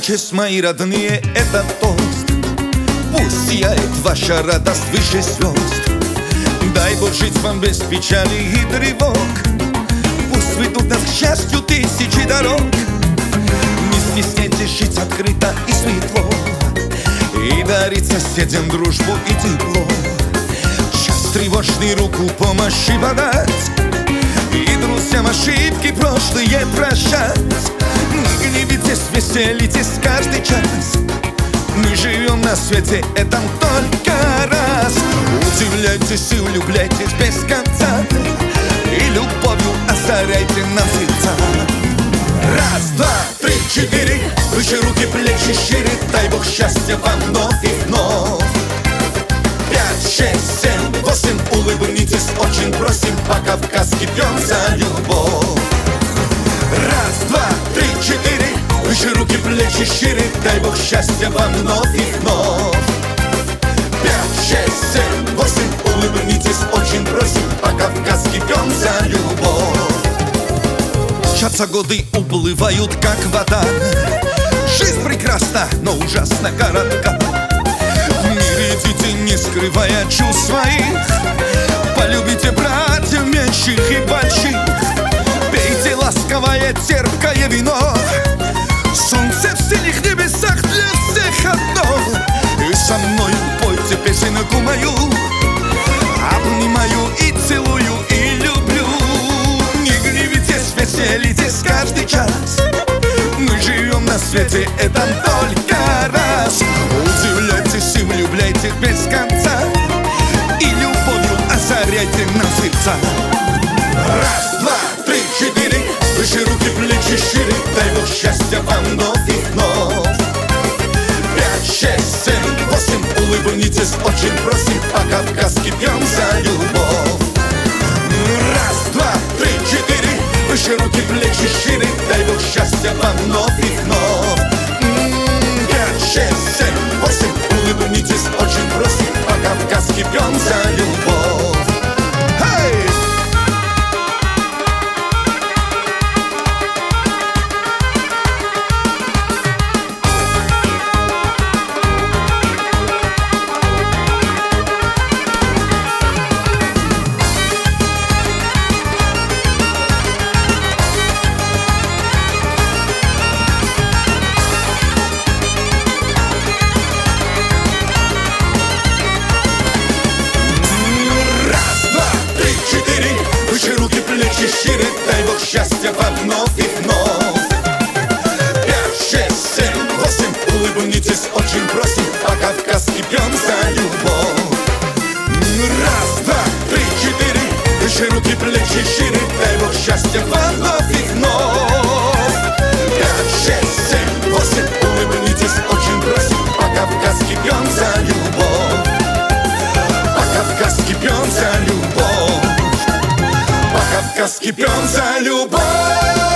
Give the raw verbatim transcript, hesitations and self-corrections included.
Улыбайтесь, мои родные, это тост. Пусть сияет ваша радость выше звезд. Дай Бог жить вам без печали и тревог. Пусть ведут нас к счастью тысячи дорог. Не стесняйтесь жить открыто и светло, и дарить соседям дружбу и тепло. Час тревожный руку помощи подать, и друзьям ошибки прошлые прощать. Не гневитесь, веселитесь каждый час. Мы живем на свете этом только раз. Удивляйтесь и влюбляйтесь без конца, и любовью озаряйте нам сердца. Раз, два, три, четыре. Выше руки, плечи шире. Дай Бог счастья вам вновь и вновь. Пять, шесть, семь, восемь. Улыбнитесь, очень просим. По-кавказски пьем за любовь. Раз, два, три, четыре. Выше руки, плечи шире. Дай Бог счастья вам вновь и вновь. Пять, шесть, семь, восемь. Улыбнитесь, очень просим. По-кавказски пьем за любовь. Мчатся годы, уплывают как вода. Жизнь прекрасна, но ужасно коротка. В мире идите, не скрывая чувств своих. Полюбите братьев меньших и больших. Пейте ласковое, терпкое вино. Солнце в синих небесах для всех одно. И со мною пойте песенку мою. Обнимаю и целую, и люблю. Не гневитесь, веселитесь каждый час. Мы живем на свете этом только раз. Удивляйтесь и влюбляйтесь без конца, и любовью озаряйте нам сердца. Раз, два, три, четыре. Выше руки, плечи шире. Дай Бог счастья вам вновь и вновь. Пять, шесть, семь, восемь. Улыбнитесь, очень просим. По-кавказски пьем за любовь. Раз, два, три, четыре. Выше руки, плечи шире. Дай Бог счастья вам вновь и вновь. Пять, шесть, семь, восемь. Улыбнитесь, очень просим. По-кавказски пьем за любовь. Hey! Шире, дай Бог счастья вам вновь и вновь. Пять, шесть, семь, восемь. Улыбнитесь, очень просим. По-кавказски пьем за любовь. Раз, два, три, четыре. Выше руки, плечи шире. Дай Бог счастья вам вновь и вновь. Пять, шесть, семь, восемь. Улыбнитесь, очень просим. По-кавказски пьем за любовь. По-кавказски пьем за любовь. По-кавказски пьем за любовь.